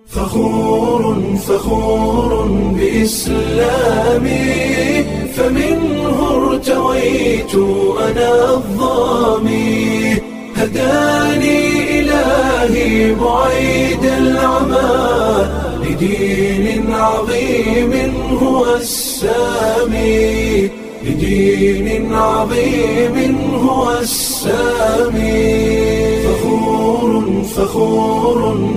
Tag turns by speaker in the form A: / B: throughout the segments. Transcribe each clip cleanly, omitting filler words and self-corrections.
A: فخور بإسلامي فمنه ارتويت أنا الضامي هداني إلهي بعيد العمى لدين عظيم هو السامي فخور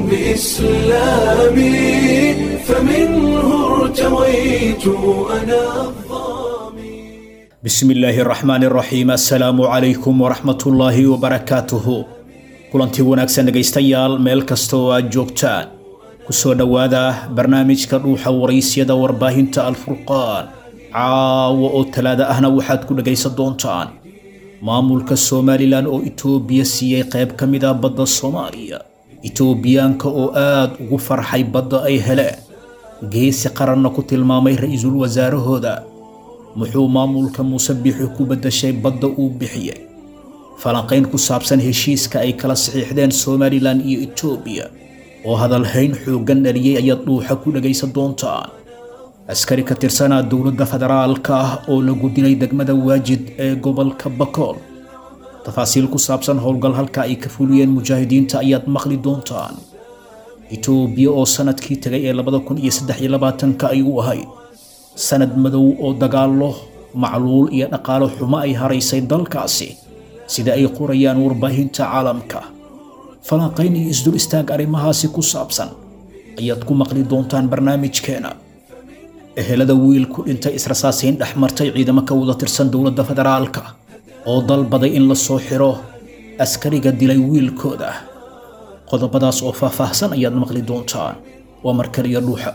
A: بإسلامي فمنه ارتويت أنا الضامي
B: بسم الله الرحمن الرحيم السلام عليكم ورحمة الله وبركاته kulantii wanaagsan dhagaystayaal meel kasta oo aad joogtaan ku soo dhawaada barnaamijka dhuuxa waraysyada warbaahinta Al-Furqaan caawa oo talaada ahna waxaad ku dhagaysan doontaan maamulka Soomaaliland oo Itoobiya siiyay qayb kamid ah badda Soomaaliya Itoobiyaanka oo aad ugu farxay badda ay heleen geesi qaranna ku tilmaamay ra'iisul wasaarahooda muxuu maamulka Musabbix ku badashay badda uu bixiyay falanqayn ku saabsan heshiiska ay kala saxiixdeen Soomaaliland iyo Itoobiya oo hadal hayn xoogan dhaliyay ayaad dhuuxa ku dhagaysan doontaan askari ka tirsanaa dowladda federaalka ah oo lagu dilay degmada Waajid ee gobolka Bakool tafaasiil ku saabsan howlgal halka ay ka fuliyeen mujaahidiinta ayaad maqli doontaan Itoobiya oo sanadkii tagay ee 2023 ay u ahayd sanad madow oo dagaalo macluul iyo dhaqaale xumo ay haraysay dalkaasi sida ay qorayaan warbaahinta caalamka falanqayn iyo isdul istaag arrimahaasi ku saabsan ayaad ku maqli doontaan barnaamijkeena ehelada wiil ku dhintay israsaasayn dhaxmartay ciidamo ka wada tirsan dowladda federaalka oo dalbaday in la soo xiro askariga dilay wiilkooda qodobadaas oo faahfaahsan ayaad maqli doontaan waa markaliya dhuuxa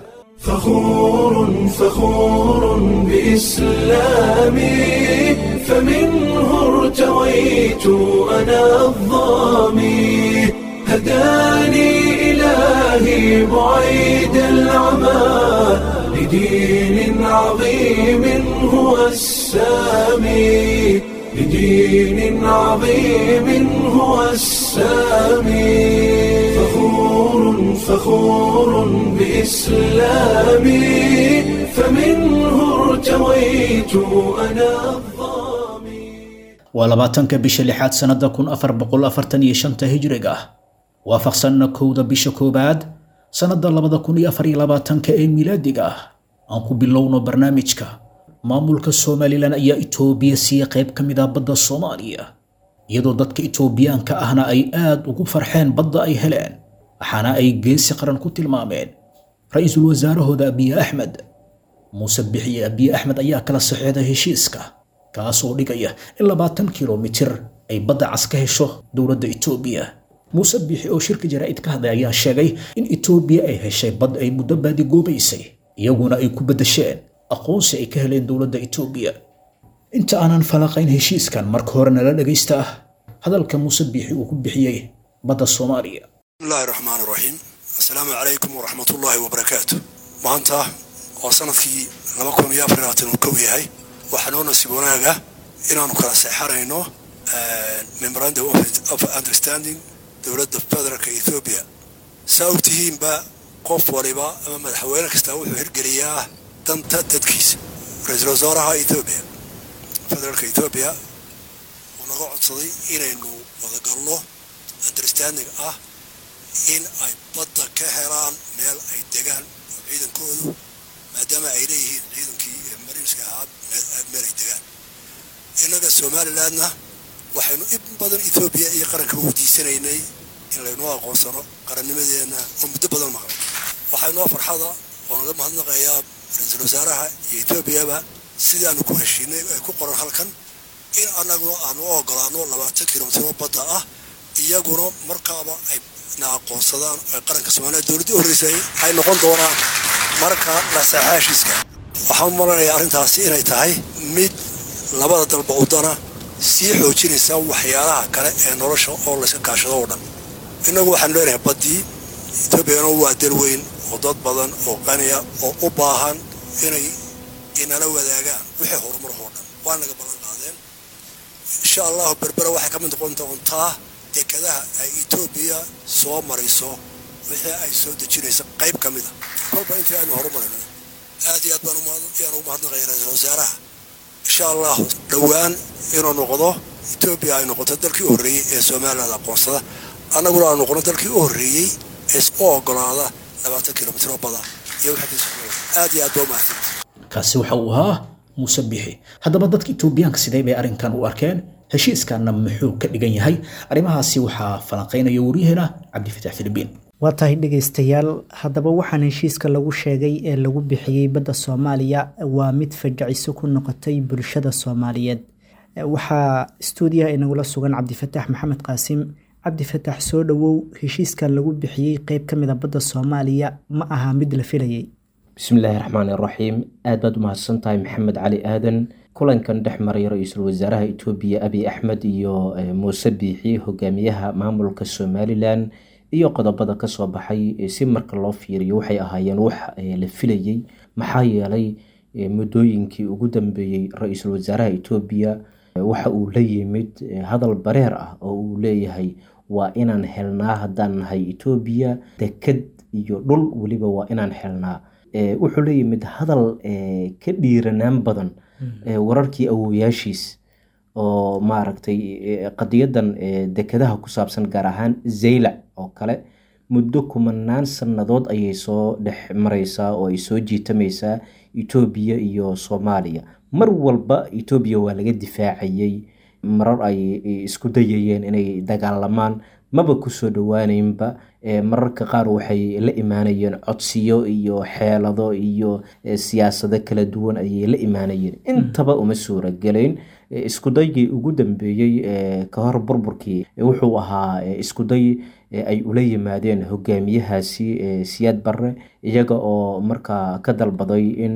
A: فخور بإسلامي فمنه ارتويت أنا الضامي هداني إلهي بعيد العمى لدين عظيم هو السامي فخور بإسلامي فمنه ارتويت أنا الضامي
B: ولباتنك بشلحات سنة 1445 هجرية وافقسنا كودا بشكوباد سنة 2024 ميلادية أنكو باللون برنامجك maamulka Soomaaliland ayaa Itoobiya siiyay qayb kamid ah badda Soomaaliya iyadoo dadka Itoobiyaanka ahna ay aad ugu farxeen badda ay heleen waxaana ay geesi qaran ku tilmaameen ra'iisul wasaarahooda Abiy Ahmed Musabbix iyo Abiy Ahmed ayaa kala saxiixday heshiiska kaas oo dhigaya in 20 kiiloomitir ay badda cas ka hesho dowladda Itoobiya Musabbix oo shirka jaraa'id ka hadlay ayaa sheegay in Itoobiya ay heshay bad ay muddo baadi goobaysay iyaguna ay ku badasheen aqoonsi ay ka heleen dowladda Itoobiya inta aanan falanqayn heshiiskan marka hore nala dhagaysta hadalka Musabbix uu ku bixiyay badda Soomaaliya
C: bismillahir rahmaanir rahiim assalaamu alaykum wa rahmatullahi wa barakaatuh maanta oo sanadkii 2024 yahay waxaan oo nasiib wanaaga inaanu kala saxarayno memorandum of understanding dowladda federaalka Itoobiya sababtihiin ba qof waliba ama madaxweyne kasta wuxuu hirgeliyaa danta dadkiisa ra'iisul wasaaraha Itoobiya federaalka Itoobiya uu naga codsaday inaynu wada galno understanding in ay badda ka helaan meel ay degaan ciidankoodu maadaama ay leeyihiin ciidankii mariinska ahaa meel ay degaan inaga Soomaalilandna waxaynu in badan Itoobiya iyo qaranka u diisanaynay in laynu aqoonsano qarannimadeena oo muddo badan maqan waxaynu farxada oo naga mahadnaqayaa ra'iisul wasaaraha Itoobiya sidii aanu ku heshiinay ay ku qoran halkan in anagu aanu ogolaano 20 kiiloomitir badda ah iyaguna markaaba ay aqoonsadaan qaranka Soomaaliya dowladda horeysay ay noqon doonaan marka la saxaashiska waxaan maranayaa arrintaasi inay tahay mid labada dalba u dana si xoojinaysa waxyaalaha kale ee nolosha oo la iska kaashado oo dhan inagu waxaan leenahay badii Itoobiya waa dal weyn oo dad badan oo qaniya oo u baahan inay inala wadaagaan wixii horumar oo dhan waa naga balan qaadeen insha Allah berbera waxa ka mid noqon doontaa dekadaha ay Itoobiya soo mariso wixii ay soo dejinaysa qayb ka mid a kolba intii aynu horumarino aad iyo aad baan ugu mahadnaqaya ra-iisul wasaaraha insha allah dhowaan inuu noqdo etoobiya ay noqoto dalkii u horreeyey ee somaliland aqoonsada annaguna aan noqono dalkii u horreeyey ee u ogolaada 20 kilomitir oo bada iyo wixii aad iyo aad baa mahadsan
B: kaasi waxa uu ahaa muuse bixi haddaba dadka Itoobiyaanka sidee bay arrinkan u arkeen heshiiskaana muxuu ka dhigan yahay arrimahaasi waxaa falanqeynaya wariyahena Cabdifataax Filibiin
D: waa tahay dhageystayaal haddaba waxaan heshiiska lagu sheegay ee lagu bixiyay badda Soomaaliya waa mid fajiciso ku noqotay bulshada Soomaaliyeed waxaa stuudiyaha inagula sugan Cabdifataax Maxamed Qaasim Cabdifataax soo dhawow heshiiska lagu bixiyay qayb ka mid ah badda Soomaaliya ma aha mid la filayay
E: bismillaahi raxmaani raxiim aad baad u mahadsantahay maxamed cali aadan kulankan dhex maray ra-iisul wasaaraha Itoobiya Abiy Ahmed iyo Muuse Biixi hogaamiyaha maamulka Somaliland iyo qodobada ka soo baxay si marka loo fiiriyo waxay ahaayeen wax la filayay maxaa yeelay muddooyinkii ugu dambeeyay ra-iisul wasaaraha Itoobiya waxa uu la yimid hadal bareer ah oo uu leeyahay waa inaan helnaa haddaan nahay Itoobiya deked iyo dhul waliba waa inaan helnaa wuxuu la yimid hadal ka dhiiranaan badan wararkii awooyaashiis oo maaragtay qadiyadan dekedaha ku saabsan gaar ahaan Zeylac oo kale muddo kumanaan sanadood ayay soo dhex maraysaa oo ay soo jiitamaysaa Itoobiya iyo Soomaaliya mar walba Itoobiya waa laga difaacayay marar ay isku dayayeen inay dagaalamaan maba ku soo dhawaanaynba mararka qaar waxay la imaanayeen codsiyo iyo xeelado iyo siyaasado kala duwan ayay la imaanayeen intaba uma suura galeyn isku daygii ugu dambeeyay ka hor burburkii wuxuu ahaa isku day ay ula yimaadeen hogaamiyahaasi Siyaad Barre iyaga oo markaa ka dalbaday in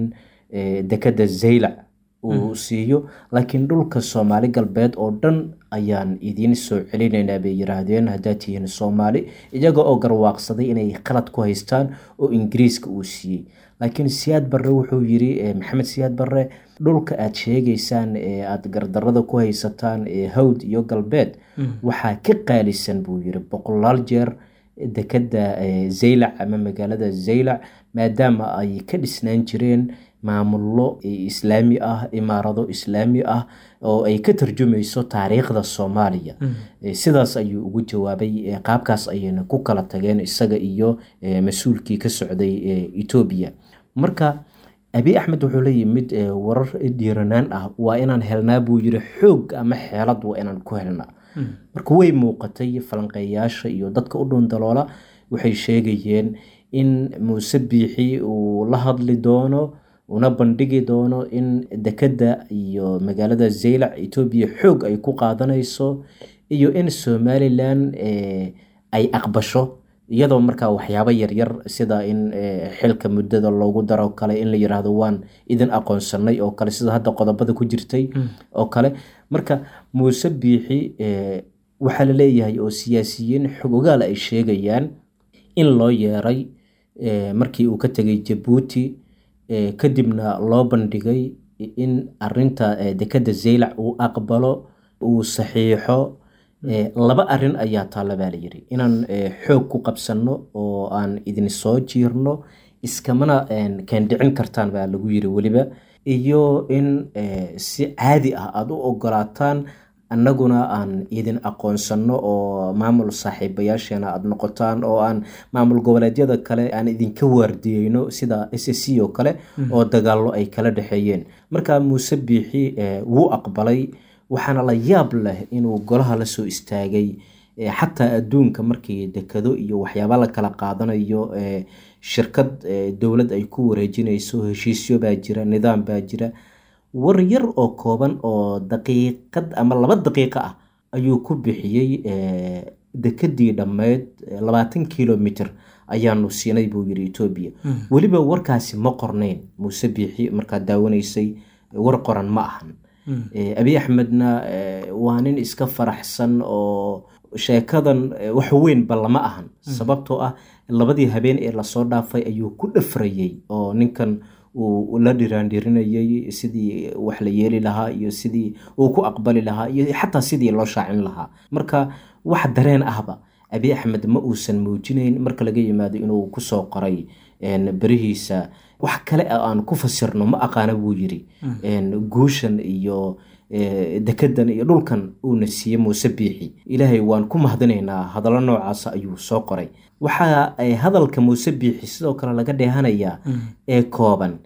E: dekada Zeylac uu siiyo laakiin dhulka Soomaali galbeed oo dhan ayaan idin soo celinaynaa bay yiraahdeen haddaad tihiin Soomaali iyaga oo garwaaqsaday inay qalad ku haystaan oo Ingiriiska uu siiyey laakiin Siyaad Barre wuxuu yiri Maxamed Siyaad Barre dhulka aad sheegaysaan aad gardarrada ku haysataan hawd iyo galbeed waxaa ka qaalisan buu yiri boqolaal jeer dekada Zeylac ama magaalada Zeylac maadaama ay ka dhisnaan jireen maamullo islaami ah imaarado islaami ah oo ay ka tarjumayso taariikhda Soomaaliya sidaas ayuu ugu jawaabay qaabkaas ayayna ku kala tageen isaga iyo mas'uulkii ka socday Itoobiya marka Abiy Ahmed wuxuu la yimid warar dhiiranaan ah waa inaan helnaa buu yiri xoog ama xeelad waa inaan ku helnaa marka way muuqatay falanqeeyaasha iyo dadka u dhoon daloola waxay sheegayeen in Muuse Biixi uu la hadli doono una bandhigi doono in dekada iyo magaalada Zeylac Itoobiya xoog ay ku qaadanayso iyo in Somaliland ay aqbasho iyadoo markaa waxyaabo yaryar sida in xilka muddada loogu daro kale in la yiraahdo waan idin aqoonsanay oo kale sida hadda qodobada ku jirtay oo kale marka Muuse Biixi waxa la leeyahay oo siyaasiyiin xogogaal ay sheegayaan in loo yeeray markii uu ka tagay Djibouti kadibna loo bandhigay in arinta dekada Zeylac uu aqbalo uu saxiixo laba arin ayaa taala baa la yiri inaan xoog ku qabsano oo aan idin soo jiirno iskamana kan dhicin kartaan baa lagu yiri waliba iyo in si caadi ah aad u ogolaataan annaguna aan idin aqoonsano oo maamul saaxiibayaashana aad noqotaan oo aan maamul goboleedyada kale aan idinka waardiyeyno sida SSC oo kale oo dagaallo ay kala dhaxeeyeen marka Muuse Biixi wuu aqbalay waxaana la yaab leh inuu golaha la soo istaagay xataa adduunka markii dekado iyo waxyaabo la kala qaadanayo shirkad dawlad ay ku wareejinayso heshiisyo baa jira nidaam baa jira war yar oo kooban oo daqiiqad ama 2 daqiiqo ah ayuu ku bixiyay dekadii dhammeed 20 kilomitir ayaanu siinay buu yiri Itoobiya waliba warkaasi ma qornayn Muuse Biixi markaa daawanaysay war qoran ma ahan Abiy Ahmedna waa nin iska faraxsan oo sheekadan wax weyn bal lama ahan sababtoo ah labadii habeen ee la soo dhaafay ayuu ku dhafrayay oo ninkan uu la dhiraandhirinayay sidii wax la yeeli lahaa iyo sidii uu ku aqbali lahaa iyo xataa sidii loo shaacin lahaa marka wax dareen ahba Abiy Ahmed ma uusan muujinayn marka laga yimaado inuu kusoo qoray berihiisa wax kale aan ku fasirno ma aqaana buu yiri guushan iyo dekedan iyo dhulkan uuna siiyey Muuse Biixi ilaahay waan ku mahadinaynaa hadallo noocaas ayuu soo qoray. Waxa hadalka Muuse Biixi sidoo kale laga dheehanayaa kooban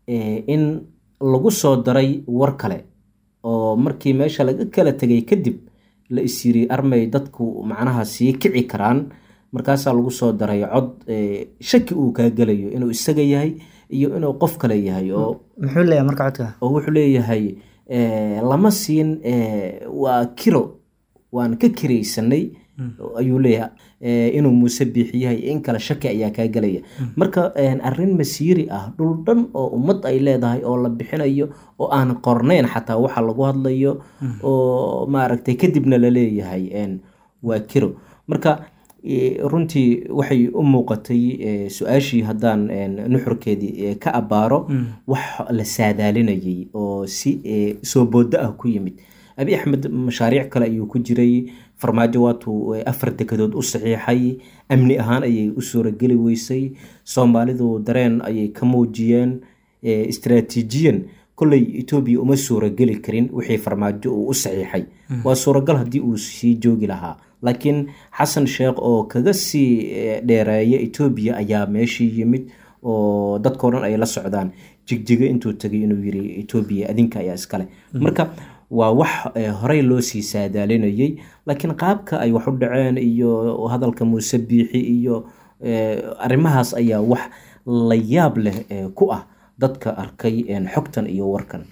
E: in lagu soo daray war kale oo markii meesha laga kala tagay kadib la isiri armay dadku macnaha sii kici karaan markaasaa lagu soo daray cod shaki uu ka galayo inuu isaga yahay iyo inuu qof kale yahay oo
D: muxuu leeyahay marka codka
E: oo wuxuu leeyahay lama siin waa kiro waan ka kiraysanay ayuu leeyahay inuu Muuse Biixi yahay in kala shaki ayaa ka galaya marka arrin masiiri ah dhul dhan oo ummad ay leedahay oo la bixinayo oo aan qornayn xataa waxa lagu hadlayo oo maaragtay kadibna la leeyahay waa kiro marka runtii waxay u muuqatay su-aashii haddaan nuxurkeedii ka abaaro wax la saadaalinayay oo si soo boodo ah ku yimid. Abiy Ahmed mashaariic kale ayuu ku jiray farmaajo waatuu 4 dekedood u saxiixay amni ahaan ayay u suurageli weysay Soomaalidu dareen ayay ka muujiyeen istiraatiijiyan kolley Ethiopia uma suurageli karin wixii farmaajo uu u saxiixay waa suuragal haddii uu sii joogi lahaa laakiin Xasan Sheekh oo kaga sii dheereeya Ethiopia ayaa meeshii yimid oo dadkoo dhan ay la socdaan jigjiga intuu tagay inuu yiri Ethiopia adinka ayaa iskale marka waa wax horey loo sii saadaalinayay laakiin qaabka ay wax u dhaceen iyo hadalka Muuse Biixi iyo arrimahaas ayaa wax la yaab leh ku ah dadka arkay xogtan iyo warkan.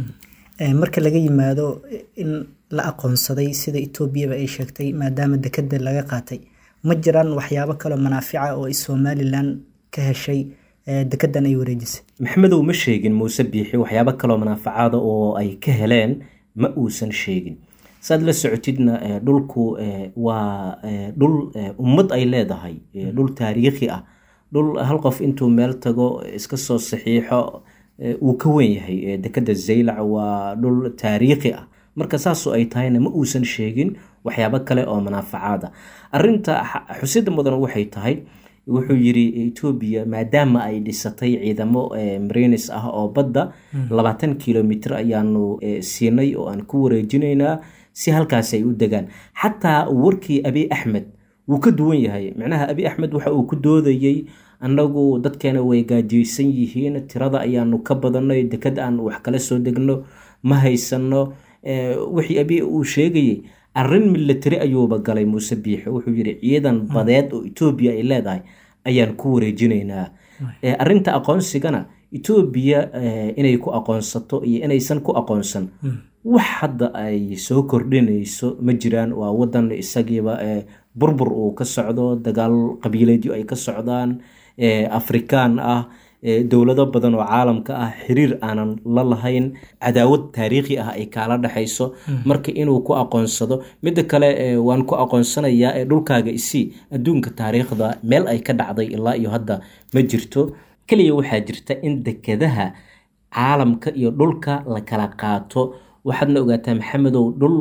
D: marka laga yimaado in la aqoonsaday sida Ethiopia ay sheegtay maadaama dekada laga qaatay ma jiraan waxyaabo kale manaafica oo Somaliland ka heshay dekedan ay wareejisay.
E: Maxamedow ma sheegin Muuse Biixi waxyaabo kale manaaficada oo ay ka heleen ma uusan sheegin saad la socotidna dhulku waa dhul ummad ay leedahay dhul taariikhi ah dhul hal qof intuu meel tago iska soo saxiixo uu ka weyn yahay dekada Zeylac waa dhul taariikhi ah marka saasoo ay tahayna ma uusan sheegin waxyaabo kale oo manaaficada. Arrinta xusida mudan waxay tahay wuxuu yiri Ethiopia maadaama ay dhisatay ciidamo marines ah oo badda 20 kilomitir ayaanu siinay oo aan ku wareejinaynaa si halkaas ay u degaan xataa warkii Abiy Ahmed wuu ka duwan yahay macnaha Abiy Ahmed waxa uu ku doodayay annagu dadkeena way gaajeysan yihiin tirada ayaanu ka badanay dekad aan wax kala soo degno ma haysano wixii Abiy uu sheegayay arrin military ayuuba galay Muuse Biixi wuxuu yiri ciidan badeed oo Ethiopia ay leedahay ayaan ku wareejinaynaa arrinta aqoonsigana Ethiopia inay ku aqoonsato iyo inaysan ku aqoonsan wax hadda ay soo kordhinayso ma jiraan waa wadan isagiiba burbur uu ka socdo dagaal qabiileedyo ay ka socdaan Afrikaan ah dowlado badan oo caalamka ah xiriir aanan la lahayn cadaawad taariikhi ah ay kala dhaxayso marka inuu ku aqoonsado mid kale waan ku aqoonsanayaa dhulkaaga isi adduunka taariikhda meel ay ka dhacday ilaa iyo hadda ma jirto kaliya waxa jirta in dekedaha caalamka iyo dhulka la kala qaato waxaadna ogaataa Maxamedow dhul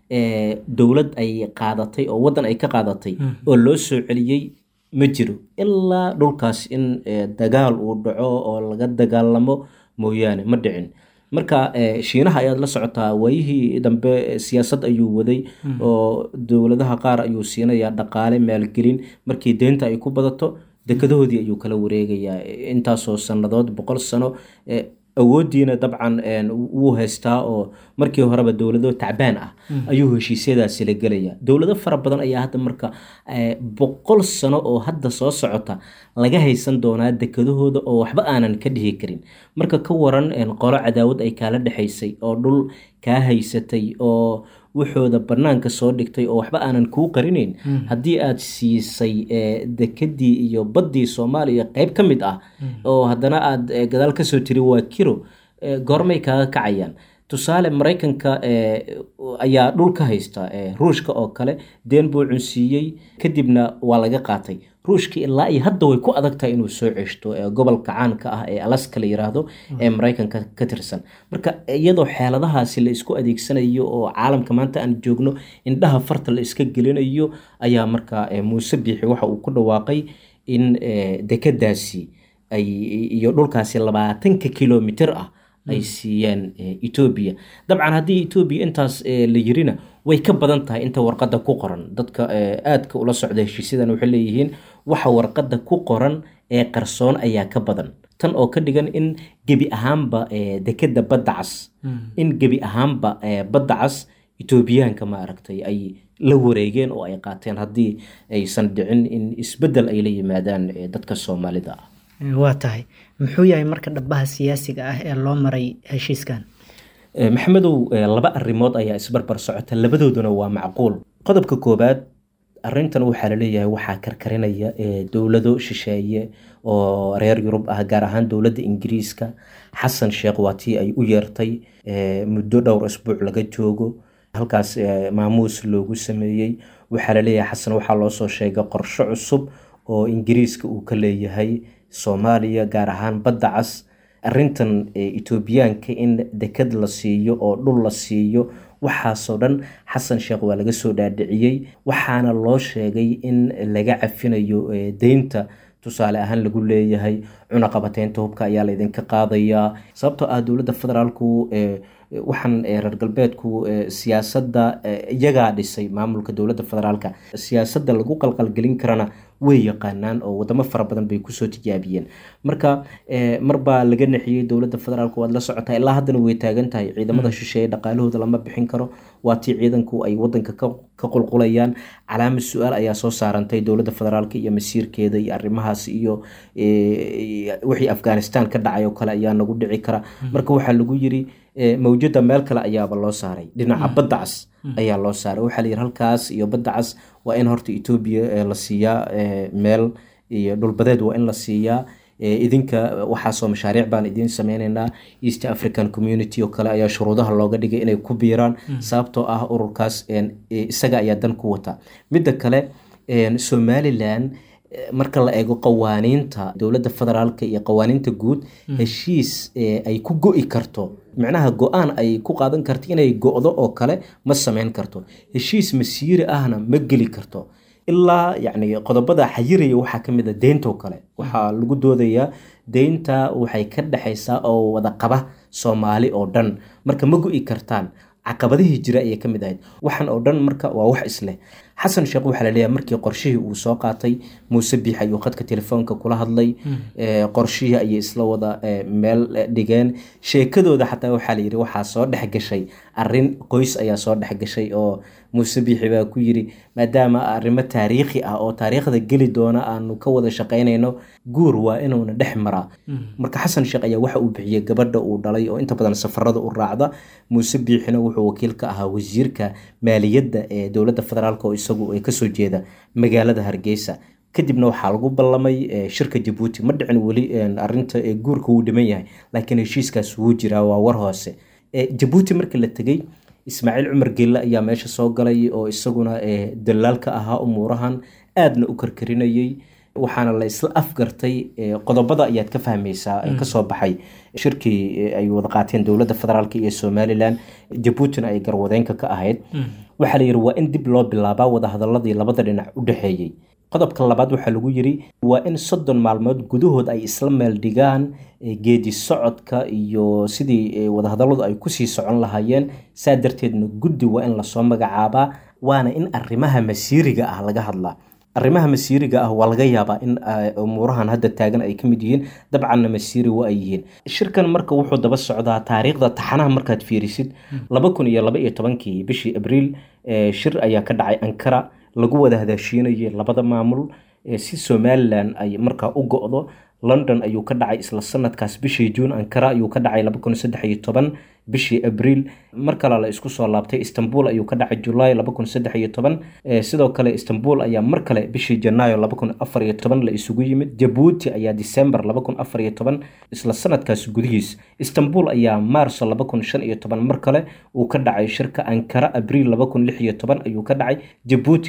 E: dowlad ay qaadatay oo wadan ay ka qaadatay oo loo soo celiyay ma jiro ilaa dhulkaas in dagaal uu dhaco oo laga dagaalamo mooyaane ma dhicin marka Shiinaha ayaad la socotaa waayihii dambe siyaasad ayuu waday oo dowladaha qaar ayuu siinayaa dhaqaale maalgelin markii deynta ay ku badato dekadahoodii ayuu kala wareegayaa intaasoo sanadood 100 sano awoodiina dabcan wuu haystaa oo markii horeba dowlado tacbaan ah ayuu heshiisyadaasi la galaya dowlado fara badan ayaa hadda marka 100 sano oo hadda soo socota laga haysan doonaa dekadahooda oo waxba aanan ka dhihi karin marka ka waran qolo cadaawad ay kala dhaxaysay oo dhul ka haysatay oo wuxuuda banaanka soo dhigtay oo waxba aanan ku qarinayn hadii aad siisay dekadii iyo badii Soomaaliya qayb kamid ah oo hadana aad gadaal ka soo tiri waa kiro goormay kaaga kacayaan tusaale maraykanka ayaa dhul ka haysta ruushka oo kale deen buu cunsiiyey kadibna waa laga qaatay. ruushka ilaa iyo hadda way ku adag tahay inuu soo ceshto gobolka caanka ah ee Alaska la yiraahdo ee maraykanka ka tirsan. marka iyadoo xeeladahaasi la isku adeegsanayo oo caalamka maanta aan joogno indhaha farta la iska gelinayo ayaa marka Muuse Biixi waxa uu ku dhawaaqay in dekadaasi ay iyo dhulkaasi 20 kilomitir ah ay siiyeen Ethiopia. dabcan haddii Ethiopia intaas la yirina way ka badan tahay inta warqadda ku qoran. dadka aadka ula socda heshiisyadan waxay leeyihiin waxa warqadda ku qoran ee qarsoon ayaa ka badan, tan oo ka dhigan in gebi ahaanba dekada badda cas in gebi ahaanba badda cas Ethiopiaanka ma aragtay ay la wareegeen oo ay qaateen haddii aysan dhicin in isbedel ay la yimaadaan dadka Soomaalida ah.
D: waa tahay muxuu yahay marka dhabaha siyaasiga ah ee loo maray heshiiskan?
E: maxamedow, laba arrimood ayaa isbarbar socota, labadooduna waa macquul. qodobka koobaad, arrintan waxaa la leeyahay waxaa karkarinaya dowlado shisheeye oo reer Yurub ah, gaar ahaan dowladda Ingiriiska. xasan sheekh waa tii ay u yeertay muddo dhowr isbuuc laga joogo, halkaas maamuus loogu sameeyey. waxaa la leeyahay xasan waxaa loo soo sheegay qorshe cusub oo Ingiriiska uu ka leeyahay Soomaaliya, gaar ahaan badda cas. arrintan Ethiopiaanka in dekad la siiyo oo dhul la siiyo, waxaasoo dhan xasan sheekh waa laga soo dhaadhiciyey, waxaana loo sheegay in laga cafinayo deynta. tusaale ahaan lagu leeyahay cunaqabateynta hubka ayaa la idinka qaadayaa, sababtoo ah dowladda federaalku waxaan reer galbeedku siyaasadda iyagaa dhisay. maamulka dowladda federaalka siyaasadda lagu qalqalgelin karana way yaqaanaan oo wadamo fara badan bay kusoo tijaabiyeen. marka marbaa laga naxiyey dowladda federaalku, waad la socotaa ilaa haddana way taagan tahay. ciidamada shisheeye dhaqaalahooda lama bixin karo, waa tii ciidanku ay wadanka ka qulqulayaan. calaamad su-aal ayaa soo saarantay dowladda federaalka iyo masiirkeeda iyo arrimahaas, iyo wixii Afghanistan ka dhacay oo kale ayaa nagu dhici kara. marka waxaa lagu yiri mawjada meel kale ayaaba loo saaray, dhinaca badda cas ayaa loo saaray. waxaa la yiri halkaas iyo badda cas waa in horta Ethiopia la siiyaa meel, iyo dhulbadeed waa in la siiyaa. idinka waxaasoo mashaariic baan idin sameynaynaa. East African Community oo kale ayaa shuruudaha looga dhigay inay ku biiraan, sababtoo ah ururkaas isaga ayaa dan ku wata. midda kale Somaliland marka la eego qawaaniinta dowladda federaalka iyo qawaaniinta guud, heshiis ay ku go'i karto, macnaha go-aan ay ku qaadan karto inay go'do oo kale ma sameyn karto. heshiis masiiri ahna ma geli karto. ilaa yacni qodobada xayiraya waxaa ka mid ah deynta oo kale. waxaa lagu doodayaa deynta waxay ka dhexaysaa oo wada qaba Soomaali oo dhan, marka ma go'i kartaan. caqabadihii jira ayay ka mid ahayd. waxaan oo dhan marka waa wax isleh. xasan sheekh waxaa la leeyahay markii qorshihii uu soo qaatay, Muuse Biixi ayuu khadka telefoonka kula hadlay, qorshihii ayay isla wada meel dhigeen. sheekadooda xataa waxaa la yiri waxaa soo dhex gashay arrin qoys ayaa soo dhex gashay, oo Muuse Biixi baa ku yiri maadaama arrimo taariikhi ah oo taariikhda geli doona aanu ka wada shaqaynayno, guur waa inuuna dhex maraa. marka xasan sheekh ayaa waxa uu bixiyey gabadha uu dhalay oo inta badan safarada u raacda. Muuse Biixina wuxuu wakiil ka ahaa wasiirka maaliyadda ee dowladda federaalka oo isagu ay kasoo jeeda magaalada Hargeysa. kadibna waxaa lagu ballamay shirka Djibouti. ma dhicin weli arrinta guurka uu dhiman yahay, laakiin heshiiskaas wuu jiraa, waa war hoose. Djibouti markii la tegey, Ismaaciil Cumar Geelle ayaa meesha soo galay oo isaguna dalaalka ahaa umuurahan, aadna u karkarinayay. waxaana la isla afgartay qodobada ayaad ka fahmaysaa kasoo baxay shirkii ay wada qaateen dowladda federaalka iyo Somaliland. Djiboutina ay garwadeenka ka ahayd. waxaa la yiri waa in dib loo bilaabaa wada hadaladii labada dhinac u dhaxeeyay. qodobka labaad waxaa lagu yiri waa in 30 maalmood gudahood ay isla meel dhigaan geedi socodka iyo sidii wada hadaladu ay ku sii socon lahaayeen. saa darteedna guddi waa in la soo magacaabaa, waana in arrimaha masiiriga ah laga hadlaa. arrimaha masiiriga ah waa laga yaabaa in umuurahan hadda taagan ay ka mid yihiin, dabcanna masiiri waa ay yihiin. shirkan marka wuxuu daba socdaa taariikhda taxanaha. markaad fiirisid 2012 bishii Abriil shir ayaa ka dhacay Ankara, lagu wada hadaashiinayay labada maamul si somalilan ay markaa u go-do. London ayuu ka dhacay isla sanadkaas bishii June. Ankara ayuu ka dhacay 2013 bishii Abriil. mar kale la isku soo laabtay Istanbul ayuu ka dhacay July 2013. sidoo kale Istanbul ayaa mar kale bishii Janaayo 2014 la isugu yimid. Djibouti ayaa December 2014 isla sanadkaas gudihiis. Istanbul ayaa Maarso 2015 mar kale uu ka dhacay shirka. Ankara Abriil 2016 ayuu ka dhacay. Djibouti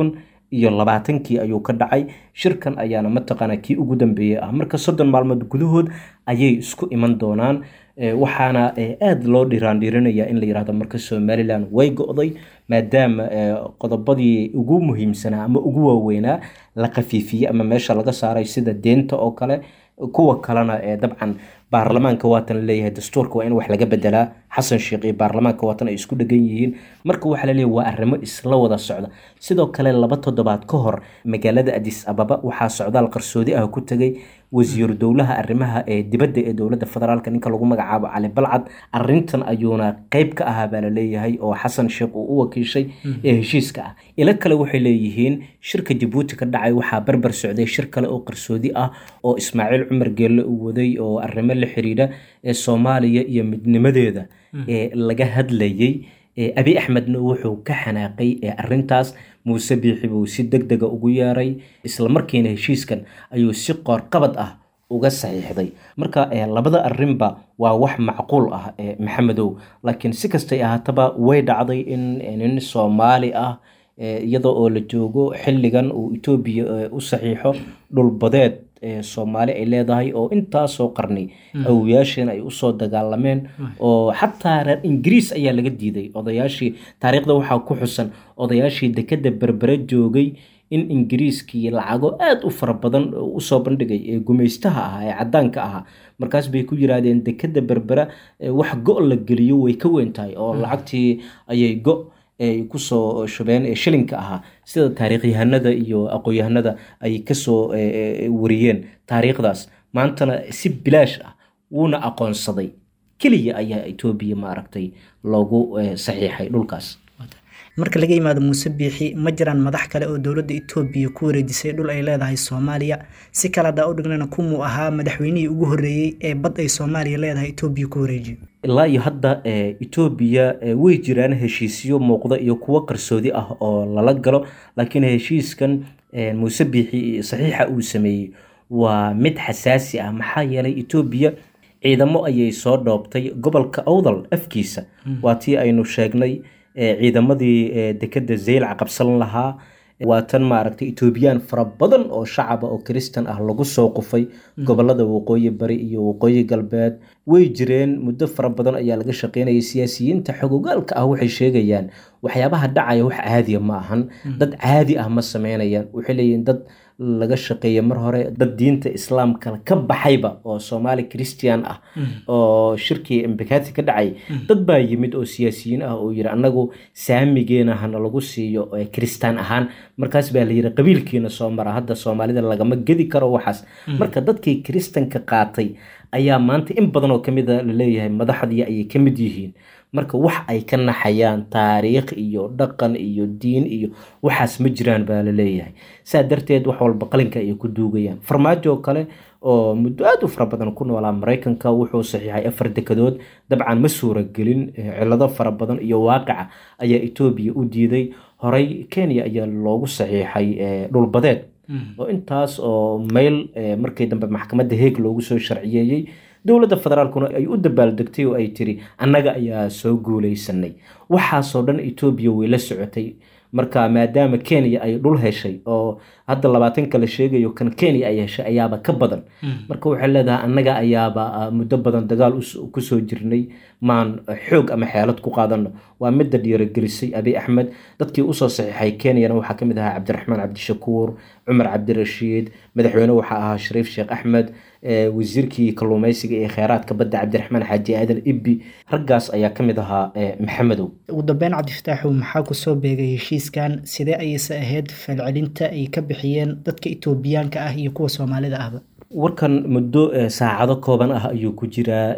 E: 2020 ayuu ka dhacay. shirkan ayaana mataqaana kii ugu dambeeyay ah. marka 30 maalmood gudahood ayay isku iman doonaan. waxaana aad loo dhiraandhirinaya in la yiraahdo marka Somaliland way go'day maadaama qodobadii ugu muhiimsanaa ama ugu waaweynaa la qafiifiyay ama meesha laga saaray sida deenta oo kale. kuwa kalena dabcan baarlamaanka waatan leeyahay dastuurka waa in wax laga bedelaa. xasan sheekh iyo baarlamaanka waatan ay isku dhagan yihiin. marka waxa la leeyahay waa arrimo isla wada socda. sidoo kale 2 toddobaad ka hor magaalada Addis Ababa waxaa socdaal qarsoodi ah ku tagay wasiir dowlaha arrimaha dibadda ee dowladda federaalka ninka lagu magacaabo Cali Balcad. arrintan ayuuna qayb ka ahaa baa la leeyahay oo xasan sheekh uu u wakiishay heshiiska ah. ila kale waxay leeyihiin shirka Djibouti ka dhacay waxaa barbar socday shir kale oo qarsoodi ah oo Ismaaciil Cumar Geelle uu waday oo arrimo la xiriira Soomaaliya iyo midnimadeeda laga hadlayay. Abiy Ahmedna wuxuu ka xanaaqay arrintaas. Muuse Biixi buu si degdeg ah ugu yeeray isla markiina heshiiskan ayuu si qorqabad ah uga saxiixday. marka labada arrinba waa wax macquul ah Maxamedow. laakiin si kastay ahaataba way dhacday in Soomaali ah iyadoo oo la joogo xilligan uu Itoobiya u saxiixo dhul badeed Soomaali ay leedahay oo intaasoo qarni awooyaasheen ay usoo dagaalameen oo xataa reer Ingiriis ayaa laga diiday. odayaashii taariikhda waxaa ku xusan odayaashii dekada berbere joogay in Ingiriiskii lacago aad u fara badan u soo bandhigay ee gumaystaha ah ee cadaanka ah. markaas bay ku yiraahdeen dekada berbere wax go' la geliyo way ka weyn tahay oo lacagtii ayay go' ku soo shubeen shilinka ahaa sida taariikhyahanada iyo aqoonyahanada ay ka soo wariyeen taariikhdaas. maantana si bilaash ah wuuna aqoonsaday kaliya ayaa Itoobiya ma aragtay loogu saxiixay dhulkaas.
D: marka laga yimaado Muuse Biixi ma jiraan madax kale oo dowladda Itoobiya ku wareejisay dhul ay leedahay Soomaaliya. si kala daa u dhignana kumuu ahaa madaxweynihii ugu horeeyay ee bad ay Soomaaliya leedahay Itoobiya ku wareejiyo.
E: ilaa iyo hadda Itoobiya way jiraan heshiisyo muuqda iyo kuwo qarsoodi ah oo lala galo. laakiin heshiiskan Muuse Biixi saxiixa uu sameeyay waa mid xasaasi ah maxaa yeelay Itoobiya ciidamo ayay soo dhoobtay gobolka Awdal afkiisa. waa tii aynu sheegnay ciidamadii dekada Zeylac qabsan lahaa. waatan ma aragtay Itoobiyaan fara badan oo shacab oo Kristan ah lagu soo qufay gobolada waqooyi bari iyo waqooyi galbeed. way jireen muddo fara badan ayaa laga shaqeynayay. siyaasiyiinta xogogaalka ah waxay sheegayaan waxyaabaha dhacaya wax caadi ma ahan. dad caadi ah ma sameynayaan. waxay leeyihiin dad laga shaqeeyay mar hore dad diinta islaamka ka baxayba oo Soomaali Christian ah oo shirkii Embakasi ka dhacay. dad baa yimid oo siyaasiyiin ah oo yiri anagu saamigeena hana lagu siiyo Kristaan ahaan. markaas baa la yiri qabiilkiina soo mara hadda Soomaalida lagama gedi karo waxaas. marka dadkii Kristanka qaatay ayaa maanta in badan oo kamid ah la leeyahay madaxdii ay kamid yihiin. marka wax ay ka naxayaan taariikh iyo dhaqan iyo diin iyo waxaas ma jiraan baa la leeyahay. saa darteed wax walba qalinka ay ku duugayaan. Farmaajo kale oo muddo aad u fara badan ku noolaa Mareykanka wuxuu saxiixay 4 dekadood. dabcan ma suuragelin cilado fara badan iyo waaqica ayaa Itoobiya u diiday. horay Kenya ayaa loogu saxiixay dhul badeed oo intaas oo meel markii dambe maxkamadda Hague loogu soo sharciyeeyay. dowladda federaalkuna ay u dabaaldegtay oo ay tiri annaga ayaa soo guuleysanay. waxaasoo dhan Itoobiya way la socotay. marka maadaama Kenya ay dhul heshay oo hadda 20 kala sheegayo kan Kenya ay heshay ayaaba ka badan. marka waxay leedahay annaga ayaaba muddo badan dagaal ku soo jirnay maan xoog ama xeelad ku qaadano. waa mid dhiirigelisay Abiy Ahmed. dadkii u soo saxiixay Kenya waxaa kamid ahaa Cabdiraxmaan Cabdishakuur, Cumar Cabdirashiid, madaxweyne waxa ahaa Shariif Sheekh Axmed, wasiirkii kalluumaysiga ee kheyraadka badda Cabdiraxmaan Xaaji Aadan Ibbi. raggaas ayaa kamid ahaa Maxamedow.
D: ugu dambeyn Cabdifataax maxaa ku soo beegay heshiiskan sidee ayaysa ahayd falcelinta ay ka bixiyeen dadka Itoobiyaanka ah iyo kuwa Soomaalida ahba.
E: warkan muddo saacado kooban ah ayuu ku jiraa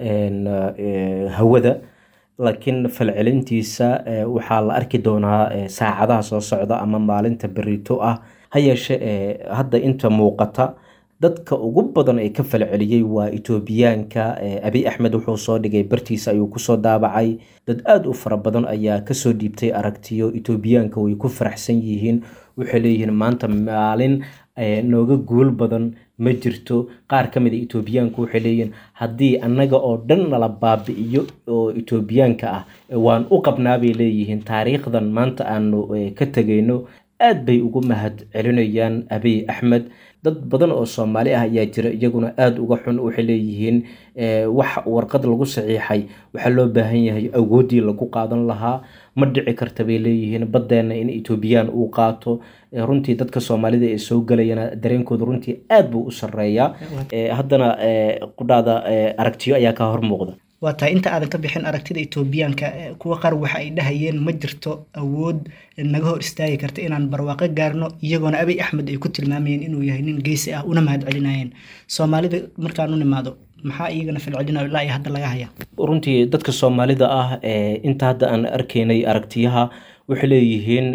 E: hawada. laakiin falcelintiisa waxaa la arki doonaa saacadaha soo socda ama maalinta berito ah ha yeeshe hadda inta muuqata dadka ugu badan ee ka falceliyey waa etoobiyaanka. abiy axmed wuxuu soo dhigay bartiisa ayuu kusoo daabacay, dad aada u fara badan ayaa kasoo dhiibtay aragtiyo. etoobiyaanka way ku faraxsan yihiin, waxay leeyihiin maanta maalin nooga guul badan ma jirto. qaar ka mid a etoobiyaanku waxay leeyihiin haddii annaga oo dhan nala baabi'iyo oo etoobiyaanka ah waan u qabnaa bay leeyihiin. taariikhdan maanta aanu ka tegayno aad bay ugu mahad celinayaan abiy axmed. dad badan oo soomaali ah ayaa jira iyaguna aada uga xun, waxay leeyihiin wax warqad lagu saxiixay waxaa loo baahan yahay awooddii lagu qaadan lahaa. ma dhici karta bay leeyihiin baddeena in etoobiyaan uu qaato. runtii dadka soomaalida ee soo gelayana dareenkooda runtii aad buu u sarreeyaa. haddana qudhaada aragtiyo ayaa ka hor muuqda.
D: waa tahay inta aadan ka bixin aragtida etoobiyaanka, kuwa qaar waxa ay dhahayeen ma jirto awood naga hor istaagi karta inaan barwaaqo gaarno, iyagoona abiy axmed ay ku tilmaamayeen inuu yahay nin geesi ah una mahad celinayeen. soomaalida markaan u nimaado maxaa iyagana falcelinayo ilaa iyo hadda laga haya?
E: runtii dadka soomaalida ah inta hadda aan arkaynay aragtiyaha waxay leeyihiin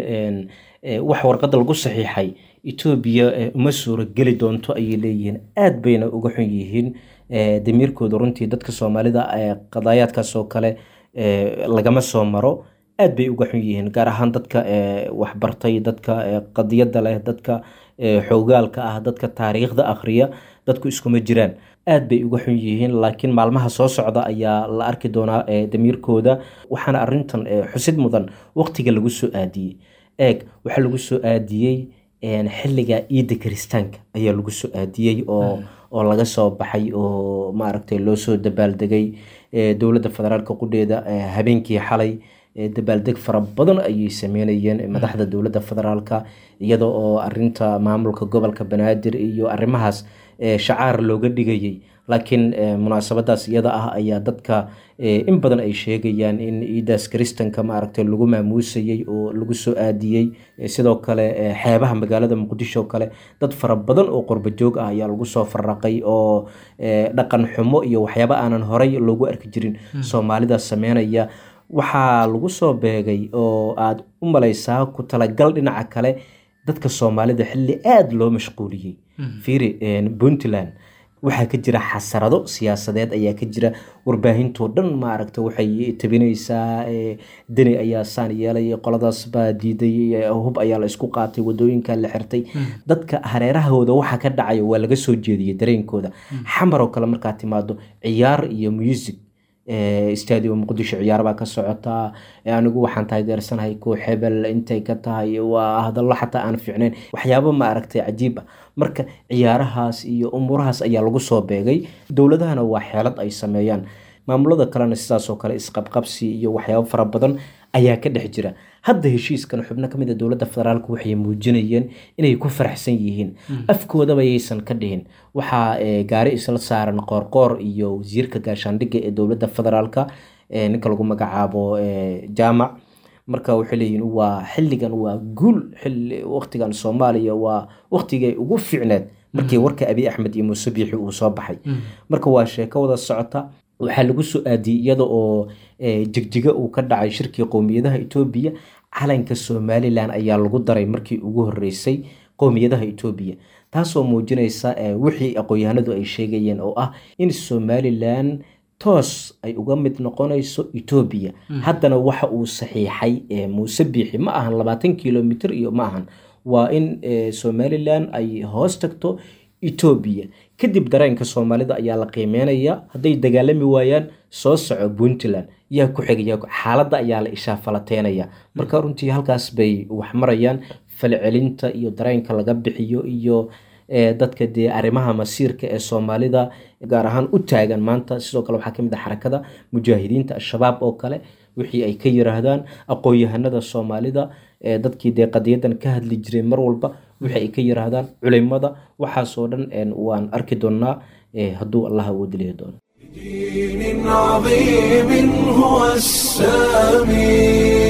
E: wax warqadda lagu saxiixay etoobiya uma suurageli doonto ayay leeyihiin. aad bayna uga xun yihiin damiirkooda. runtii dadka soomaalida qadaayaadkaas oo kale lagama soo maro, aad bay uga xun yihiin, gaar ahaan dadka waxbartay, dadka qadiyadda leh, dadka xoogaalka ah, dadka taariikhda akhriya. dadku iskuma jiraan, aad bay uga xun yihiin. laakiin maalmaha soo socda ayaa la arki doonaa damiirkooda. waxaana arintan xusid mudan waqtiga lagu soo aadiyey. waxaa lagu soo aadiyey xilliga ciida kiristaanka ayaa lagu soo aadiyey oo laga soo baxay oo maaragtay loo soo dabaaldegay. dowladda federaalka qudheeda habeenkii xalay dabaaldeg fara badan ayay sameynayeen madaxda dowladda federaalka, iyada oo arinta maamulka gobolka banaadir iyo arrimahaas shacaar looga dhigayay. laakiin munaasabadaas iyada ah ayaa dadka in badan ay sheegayaan in ciidaas kiristanka maaragtay lagu maamuusayey oo lagu soo aadiyey. sidoo kale xeebaha magaalada muqdisho kale dad fara badan oo qurbo joog ah ayaa lagu soo faraqay oo dhaqan xumo iyo waxyaaba aanan horay loogu arki jirin soomaalida sameynaya. waxaa lagu soo beegay oo aada u malaysaa ku talagal dhinaca kale dadka soomaalida xilli aada loo mashquuliyey. fiiri puntland waxaa ka jira xasarado siyaasadeed ayaa ka jira. warbaahintoo dhan maaragta waxay tabinaysaa deni ayaa saan yeelay, qoladaas baa diiday, hub ayaa la isku qaatay, wadooyinka la xirtay. dadka hareerahooda waxa ka dhacaya waa laga soo jeediyey dareenkooda. xamar oo kale markaad timaado ciyaar iyo music stadium muqdisho ciyaar baa ka socotaa. anigu waxaan taageersanahay koox hebel intay ka tahay, waa hadallo xataa aan fiicnayn, waxyaabo ma aragtay cajiib ah. marka ciyaarahaas iyo umuurahaas ayaa lagu soo beegay. dowladahana waa xeelad ay sameeyaan, maamulada kalena sidaasoo kale isqabqabsi iyo waxyaabo fara badan ayaa ka dhex jira. hadda heshiiskan xubno ka mid a dowladda federaalka waxay muujinayeen inay ku faraxsan yihiin. afkoodaba yaysan ka dhihin. waxaa gaari isla saaran qoorqoor iyo wasiirka gaashaandhigga ee dowladda federaalka ninka lagu magacaabo jaamac. marka waxay leeyihiin waa xilligan waa guul, waqtigan soomaaliya waa waqtigay ugu fiicneed markii warka abiy axmed iyo muuse biixi uu soo baxay. marka waa sheeko wada socota. waxaa lagu soo aadiyey iyada oo jigjiga uu ka dhacay shirkii qowmiyadaha etoobiya. calanka somalilan ayaa lagu daray markii ugu horeysay qowmiyadaha etoobiya, taasoo muujinaysa wixii aqoon-yahanadu ay sheegayeen oo ah in somalilan toos ay uga mid noqonayso etoobiya. haddana waxa uu saxiixay muuse biixi ma ahan 20 kilomitr iyo ma ahan, waa in somalilan ay hoos tagto etoobiya. kadib dareenka soomaalida ayaa la qiimeynaya. hadday dagaalami waayaan soo soco puntland yaa ku xigaya. xaaladda ayaa la ishaafalateynaya. marka runtii halkaas bay wax marayaan. falcelinta iyo dareenka laga bixiyo iyo dadka dee arrimaha masiirka ee soomaalida gaar ahaan u taagan maanta. sidoo kale waxaa kamid ah xarakada mujaahidiinta al-shabaab oo kale wixii ay ka yiraahdaan. aqoon-yahanada soomaalida dadkii dee qadiyadan ka hadli jiray mar walba wixii ay ka yiraahdaan. culimada waxaasoo dhan waan arki doonaa hadduu allah awood leeyahay doono.
A: دين عظيم هو السامي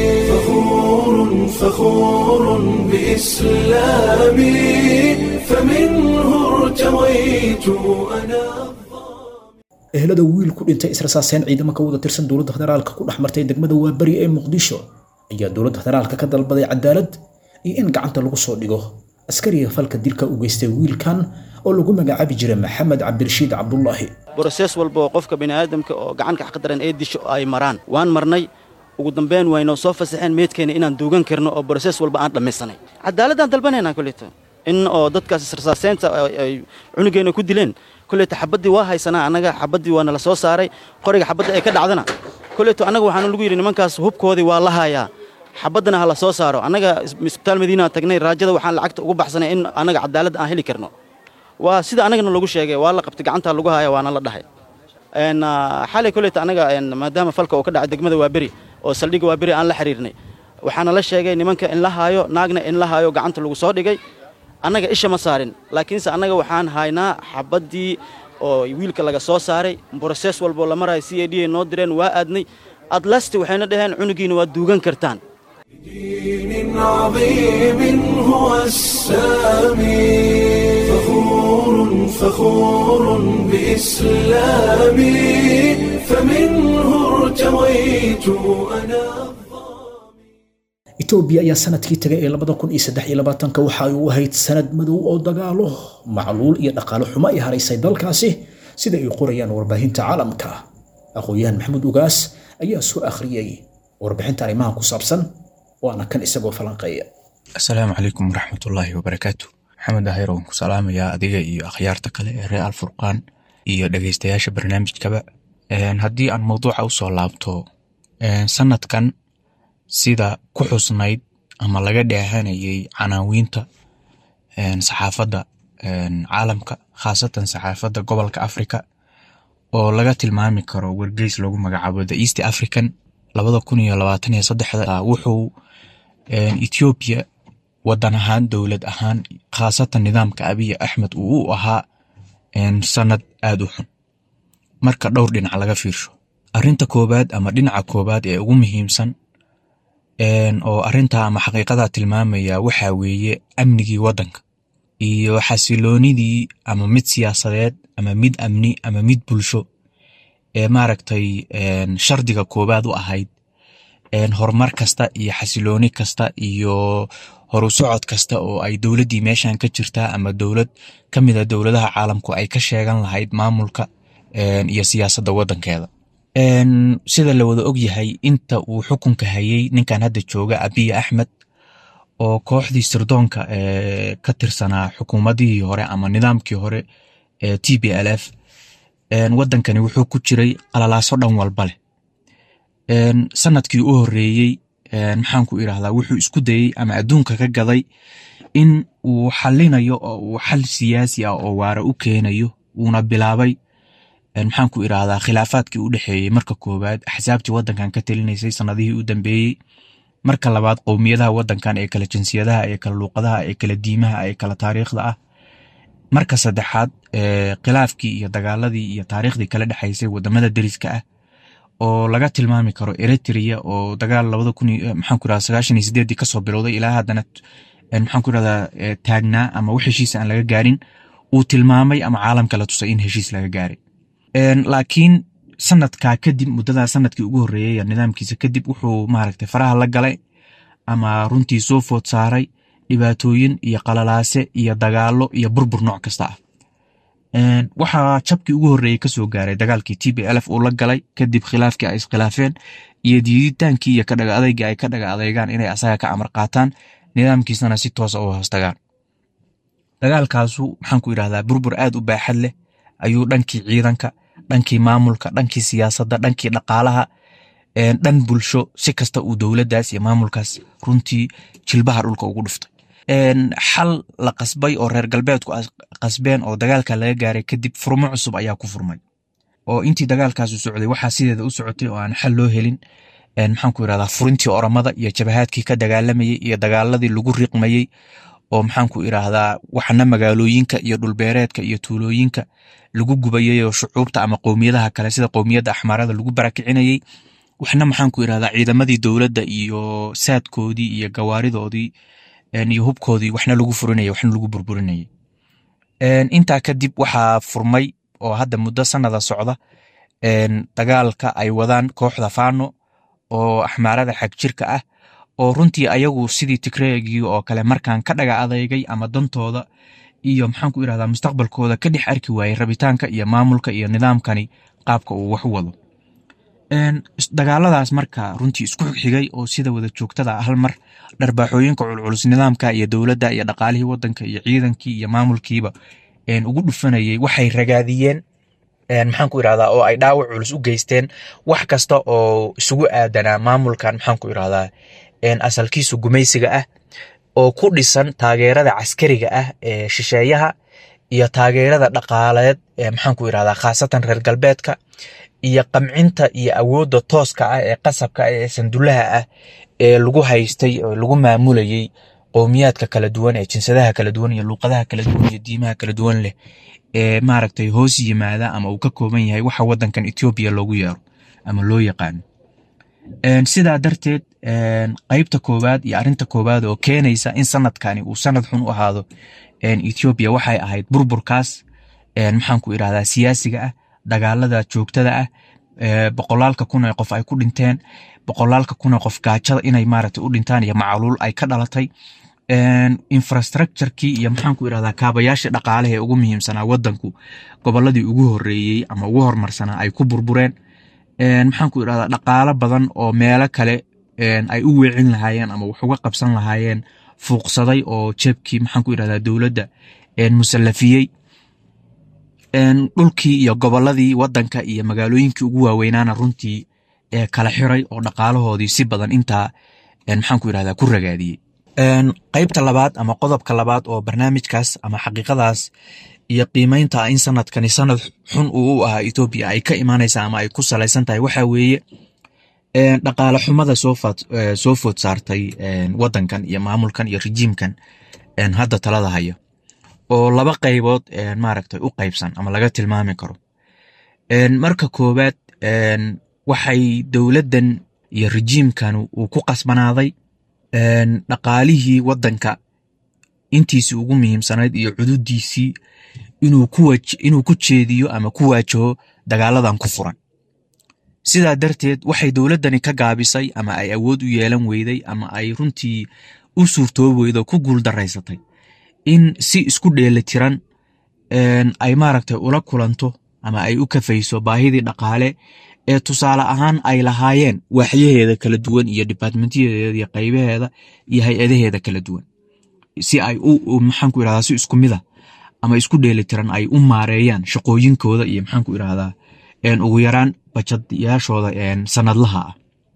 A: فخور بإسلامي فمنه ارتويت أنا.
B: ehelada wiil ku dhintay israsaaseen ciidamo ka wada tirsan dowladda federaalka ku dhex martay degmada waabari ee muqdisho ayaa dowladda federaalka ka dalbaday cadaalad iyo in gacanta lagu soo dhigo askariga falka dilka u geystay wiilkan oo lagu magacaabi jiray maxamed cabdirashiid cabdullaahi
F: borosees walba oo qofka bini'aadamka oo gacanka xaqdaran ee disho ay maraan waan marnay ugu dambeyn waynoo soo fasaxeen meedkeena inaan duugan karno oo borosees walba aan dhammaysanay cadaaladaan dalbanaynaa kuleta in oo dadkaas israsaaseynta ay cunugeena ku dileen kuleta xabaddii waa haysanaa annaga xabaddii waa nala soo saaray qoriga xabadda ay ka dhacdana kuleeto annaga waxaanu lagu yidhi nimankaas hubkoodii waa la hayaa xabaddana ha la soo saaro annaga isbitaal madiina tagnay raajada waxaan lacagta ugu baxsanay in annaga cadaalad aan heli karno waa sida annagana lagu sheegay waa la qabtay gacantaa lagu haya waana la dhahay xalay kuleeto annaga maadaama falka uu ka dhacay degmada Waaberi oo saldhigga Waaberi aan la xiriirnay waxaana la sheegay nimanka in la haayo naagna in la haayo gacanta lagu soo dhigay annaga isha ma saarin laakiinse annaga waxaan haynaa xabaddii oo wiilka laga soo saaray borosees walba la maray CID noo direen waa aadnay adlasti waxayna dhaheen cunugiina waa duugan kartaan
A: دين عظيم هو السامي فخور بإسلامي فمنه ارتويت أنا
B: Itoobiya ayaa sanadkii tagay ee 2023 waxa ay u ahayd sanad madow oo dagaalo macluul iyo dhaqaale xumo ay haraysay dalkaasi sida ay qorayaan warbaahinta caalamka aqoonyahan maxamed ugaas ayaa soo akhriyay warbixinta arrimaha ku saabsan waana kan isagoo falanqeeya
G: assalaamu calaykum waraxmatullaahi wabarakaatuh maxamed ahir waan ku salaamayaa adiga iyo akhyaarta kale ee reer alfurqaan iyo dhageystayaasha barnaamijkaba haddii aan mawduuca u soo laabto sanadkan sida ku xusnayd ama laga dheehanayay canaawiinta saxaafadda caalamka khaasatan saxaafadda gobolka Afrika oo laga tilmaami karo wargeys lagu magacaabo The East African 2023 wuxuu Ethiopia wadan ahaan dawlad ahaan khaasatan nidaamka Abiy Ahmed uu ahaa sanad aad u xun marka dhowr dhinac laga fiirsho arinta koobaad ama dhinaca koobaad ee ugu muhiimsan oo arinta ama xaqiiqada tilmaamaya waxa weeye amnigii wadanka iyo xasiloonidii ama mid siyaasadeed ama mid amni ama mid bulsho ee maaragtay shardiga koobaad u ahayd horumar kasta iyo xasilooni kasta iyo horu socod kasta oo ay dawladii meeshan ka jirta ama dawlad kamida dawladaha caalamku ay ka sheegan lahayd maamulka iyo siyaasadda wadankeeda sida la wada og yahay inta uu xukunka hayay ninkan hadda jooga Abiy Ahmed oo kooxdii sirdoonka ka tirsanaa xukuumadii hore ama nidaamkii hore ee TPLF wadankani wuxuu ku jiray qalalaaso dhan walba leh sanadkii u horeeyay maxaan ku iraahdaa wuxuu isku dayay ama adduunka ka gaday in uu xalinayo oo uu xal siyaasi ah oo waara u keenayo una bilaabay maxaan ku iraahdaa khilaafaadkii u dhaxeeyay marka koobaad axsaabtii wadankan ka talinaysay sanadihii u dambeeyay marka labaad qowmiyadaha wadankan ee kala jinsiyadaha ee kala luqadaha ee kala diimaha ee kala taariikhda ah marka saddexaad khilaafkii iyo dagaaladii iyo taariikhdii kala dhaxaysay wadamada dariska ah oo laga tilmaami karo Eritrea oo dagaal 1998 ka soo bilowday ilaa haddana maxaan ku iraahdaa taagnaa ama wax heshiis aan laga gaarin uu tilmaamay ama caalamka la tusay in heshiis laga gaaray laakiin sanadka kadib muddada sanadkii ugu horeeyay nidaamkiisa kadib wuxuu maaragtay faraha la galay ama runtii soo food saaray dhibaatooyin iyo qalalaase iyo dagaalo iyo burbur nooc kasta ah waxa jabkii ugu horeeyay ka soo gaaray dagaalkii TPLF uu la galay kadib khilaafkii ay iskhilaafeen iyo diiditaankii iyo ka dhaga adayga ay ka dhaga adeegaan inay asaga ka amar qaataan nidaamkiisana si toos ah u hoostagaan dagaalkaasu maxaan ku iraahdaa burbur aad u baaxad leh ayuu dhankii ciidanka dhankii maamulka dhankii siyaasadda dhankii dhaqaalaha dhan bulsho si kasta uu dawladdaas iyo maamulkaas runtii jilbaha dhulka ugu dhuftay xal la qasbay oo reer galbeedku qasbeen oo dagaalka laga gaaray kadib furmo cusub ayaa ku furmay oo intii dagaalkaas u socday waxa sideeda u socotay oo aan xal loo helin maxaan ku iraahdaa furintii oramada iyo jabahaadkii ka dagaalamayay iyo dagaaladii lagu riqmayay oo maxaan ku iraahdaa waxna magaalooyinka iyo dhulbeereedka iyo tuulooyinka lagu gubayay oo shucuubta ama qowmiyadaha kale sida qowmiyadda axmaarada lagu barakicinayay waxna maxaan ku iraahdaa ciidamadii dawladda iyo saadkoodii iyo gawaaridoodii iyo hubkoodii waxna lagu furinayay waxna lagu burburinayay intaa kadib waxaa furmay oo hadda muddo sanada socda dagaalka ay wadaan kooxda Faano oo axmaarada xag jirka ah oo runtii ayagu sidii Tigreegii oo kale markaan ka dhaga adeegay ama dantooda iyo maxaan ku iraahdaa mustaqbalkooda ka dhex arki waayay rabitaanka iyo maamulka iyo nidaamkani qaabka uu wax u wado. Dagaaladaas marka runtii isku xigay oo sida wada joogtada hal mar dharbaaxooyinka culculus nidaamka iyo dawladda iyo dhaqaalihii wadanka iyo ciidankii iyo maamulkiiba ugu dhufanayay waxay ragaadiyeen maxaan ku iraahdaa oo ay dhaawac culus u geysteen wax kasta oo isugu aadanaa maamulkan maxaan ku iraahdaa asalkiisu gumaysiga ah oo ku dhisan taageerada caskariga ah ee shisheeyaha iyo taageerada dhaqaaleed ee maxaan ku iraahdaa khaasatan reer galbeedka iyo qamcinta iyo awoodda tooska ah ee qasabka ee sandullaha ah ee lagu haystay oo lagu maamulayay qowmiyaadka kala duwan ee jinsadaha kala duwan iyo luqadaha kala duwan iyo diimaha kala duwan leh ee maaragtay hoos yimaada ama uu ka kooban yahay waxa wadankan Ethiopia loogu yeero ama loo yaqaan. Sidaa darteed qaybta koowaad iyo arinta koowaad oo keenaysa in sanadkani uu sanad xun u ahaado Ethiopia waxay ahayd burburkaas maxaan ku iraahdaa siyaasiga ah, dagaalada joogtada ah, boqolaalka kun ee qof ay ku dhinteen, boqolaalka kun ee qof gaajada inay maaragtay u dhintaan iyo macaluul ay ka dhalatay, infrastructure-kii iyo maxaan ku iraahdaa kaabayaasha dhaqaalaha ee ugu muhiimsanaa wadanku gobolladii ugu horeeyay ama ugu horumarsanaa ay ku burbureen. Maxaan ku iraahdaa dhaqaale badan oo meelo kale ay u weecin lahaayeen ama wax uga qabsan lahaayeen fuuqsaday oo jeebkii maxaan ku iraahdaa dawladda musallafiyay. Dhulkii iyo gobolladii wadanka iyo magaalooyinkii ugu waaweynaana runtii kala xiray oo dhaqaalahoodii si badan intaa maxaan ku iraahdaa ku ragaadiyay. Qaybta labaad ama qodobka labaad oo barnaamijkaas ama xaqiiqadaas iyo qiimeynta in sanadkani sanad xun uu u ahaa Ethiopia ay ka imaanaysa ama ay ku salaysan tahay waxa weeye dhaqaale xumada soo food saartay wadankan iyo maamulkan iyo rejiimkan hadda talada haya oo laba qaybood maaragtay u qaybsan ama laga tilmaami karo. Marka koowaad waxay dawladdan iyo rejiimkan uu ku qasbanaaday dhaqaalihii wadanka intiisii ugu muhiimsanayd iyo cududiisii inuu ku jeediyo ama ku waajaho dagaaladan ku furan. Sidaa darteed waxay dawladdani ka gaabisay ama ay awood u yeelan weyday ama ay runtii u suurtoobi weydo ku guul daraysatay in si isku dheelitiran ay maaragtay ula kulanto ama ay u kafayso baahidii dhaqaale ee tusaale ahaan ay lahaayeen waaxyaheeda kala duwan iyo departmentiyadeeda iyo qaybaheeda iyo hay-adaheeda kala duwan si ay maxaan ku iraahdaa si isku mid ah ama isku dheelitiran ay u maareeyaan shaqooyinkooda iyo maxaan ku iraahdaa ugu yaraan bajadyaashooda sanadlaha ah.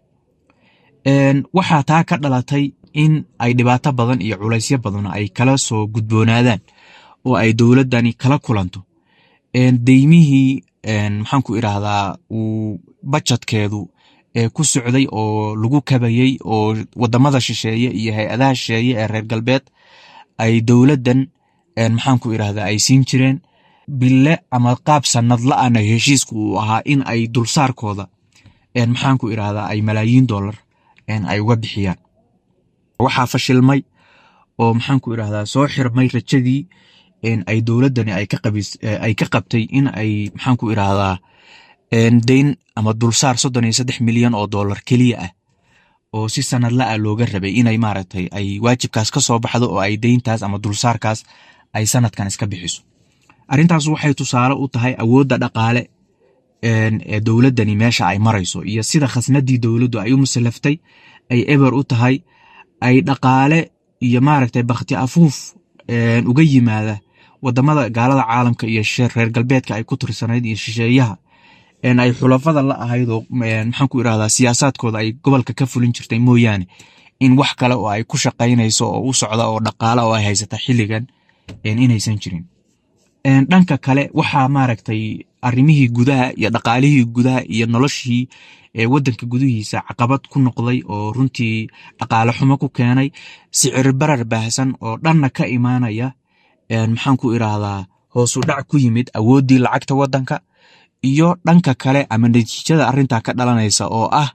G: Waxaa taa ka dhalatay in ay dhibaato badan iyo culaysyo badan ay kala soo gudboonaadaan oo ay dawladdani kala kulanto deymihii maxaan ku iraahdaa uu bajadkeedu ku socday oo lagu kabayay oo wadamada shisheeye iyo hay-adaha shisheeye ee reer galbeed ay dawladdan maxaan ku iraahdaa ay siin jireen bille ama qaab sanadla ah heshiisku uu ahaa in ay dulsaarkooda maxaan ku iraahdaa ay malaayiin dollar ay uga bixiyaan. Waxaa fashilmay oo maxaan ku iraahdaa soo xirmay rajadii ay dawladdani ay ka qabtay in ay maxaan ku iraahdaa deyn ama dulsaar 33 milyan oo dollar kaliya ah oo si sanadla ah looga rabay inay maaragtay ay waajibkaas ka soo baxdo oo ay deyntaas ama dulsaarkaas ay sanadkan iska bixiso. Arrintaas waxay tusaale u tahay awoodda dhaqaale ee dawladdani meesha ay marayso iyo sida khasnadii dawladdu ay u musallaftay ay eber u tahay ay dhaqaale iyo maaragtay bakhti afuuf uga yimaada wadamada gaalada caalamka iyo reer galbeedka ay ku tirsanayd iyo shisheeyaha ay xulafada la ahayd oo maxaan ku iraahdaa siyaasaadkooda ay gobolka ka fulin jirtay mooyaane in wax kale oo ay ku shaqaynayso oo u socda oo dhaqaale oo ay haysata xilligan inaysan jirin. Dhanka kale waxaa maaragtay arrimihii gudaha iyo dhaqaalihii gudaha iyo noloshii wadanka gudihiisa caqabad ku noqday oo runtii dhaqaale xumo ku keenay sicir barar baahsan oo dhanna ka imaanaya maxaan ku iraahdaa hoos u dhac ku yimid awooddii lacagta wadanka iyo dhanka kale ama natiijada arrintaa ka dhalanaysa oo ah